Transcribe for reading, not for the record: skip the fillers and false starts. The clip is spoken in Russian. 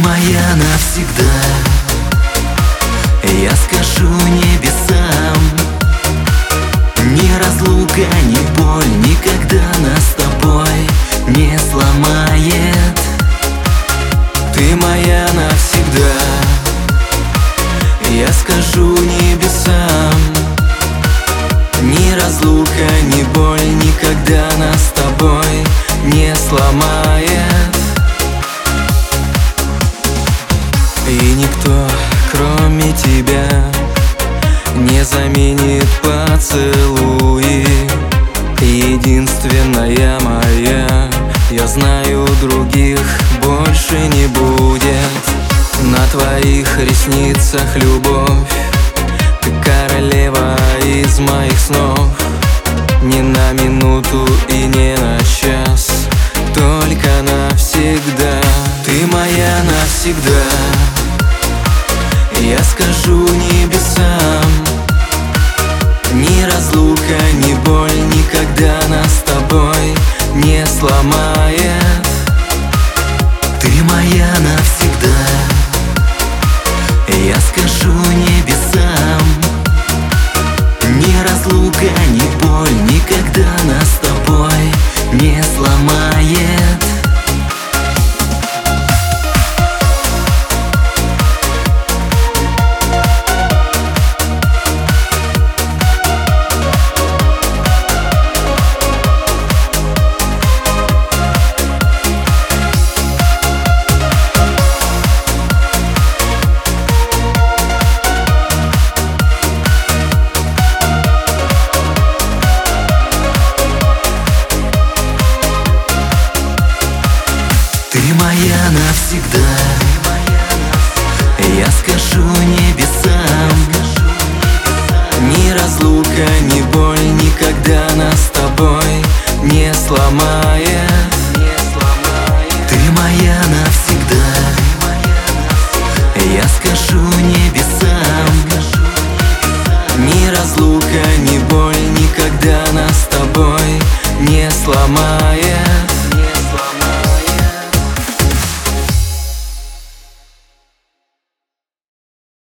моя навсегда. Я скажу небесам: ни разлука, ни боль никогда нас с тобой не сломает. Ты моя навсегда. Я скажу небесам: ни разлука, ни боль никогда нас с тобой не сломает. И никто, кроме тебя, не заменит поцелуи. Единственная моя, я знаю, других больше не будет. На твоих ресницах любовь, ты королева из моих снов. Ни на минуту и не на час, только навсегда. Ты моя навсегда. Я скажу небесам: ни разлука, ни боль никогда нас с тобой не сломает. Ты моя навсегда. Я скажу небесам: ни разлука, ни боль никогда нас с тобой не сломает. Ты моя навсегда. Я скажу небесам: ни разлука, ни боль никогда нас с тобой не сломает. Ты моя навсегда. Я скажу небесам: ни разлука, ни боль никогда нас с тобой не сломает.